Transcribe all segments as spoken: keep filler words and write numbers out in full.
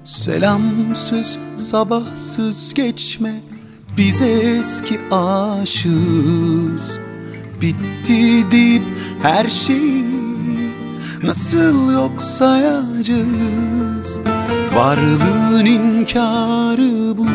Selamsız sabahsız geçme, biz eski aşığız. Bitti deyip her şeyi nasıl yok sayacağız? Varlığın inkarı bu,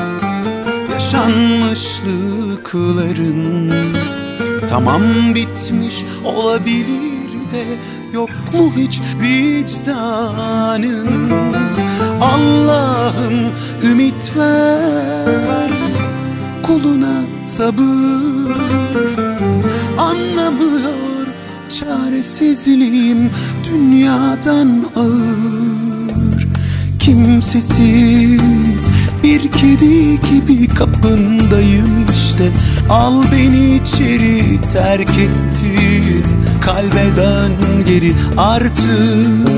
yaşanmışlıkların. Tamam bitmiş olabilir de, yok mu hiç vicdanın? Allah'ım ümit ver, kuluna sabır. Anlamıyor çaresizliğim dünyadan ağır. Kimsesiz bir kedi gibi kapındayım işte. Al beni içeri, terk ettin kalbe dön geri artık.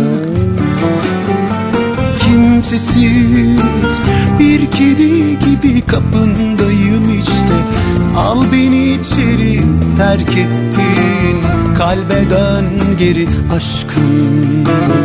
Kimsesiz bir kedi gibi kapındayım işte. Al beni içeri, terk ettin kalbe dön geri aşkım.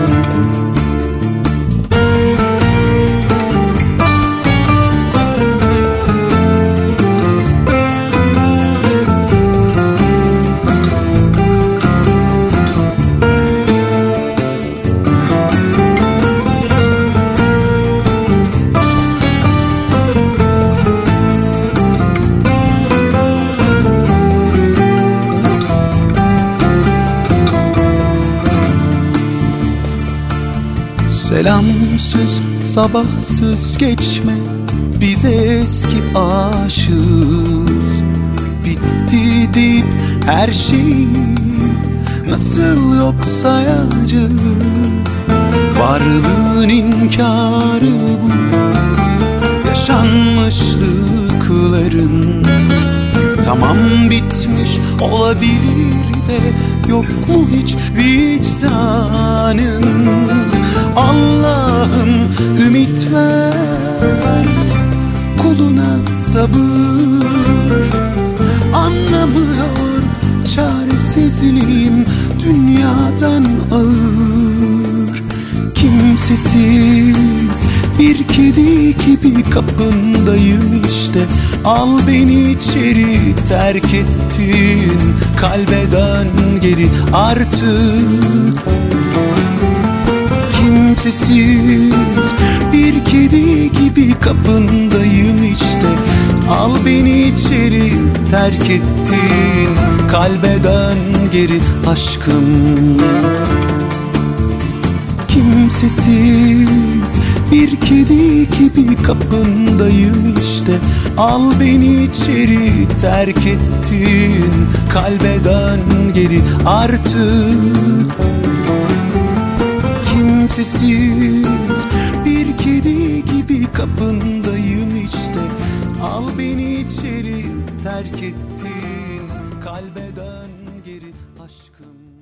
Selamsız sabahsız geçme, biz eski aşığız. Bitti deyip her şeyi nasıl yok sayacağız? Varlığın inkarı bu, yaşanmışlıkların. Tamam bitmiş olabilir de, yok mu hiç vicdanın? Allah'ım ümit ver, kuluna sabır. Anlamıyor çaresizliğim dünyadan ağır. Kimsesiz bir kedi gibi kapındayım işte. Al beni içeri, terk ettin kalbe dön geri artık. Kimsesiz bir kedi gibi kapındayım işte. Al beni içeri, terk ettin kalbe dön geri aşkım. Kimsesiz bir kedi gibi kapındayım işte. Al beni içeri, terk ettin kalbe dön geri artık. Kimsesiz bir kedi gibi kapındayım işte. Al beni içeri, terk ettin kalbe dön geri aşkım.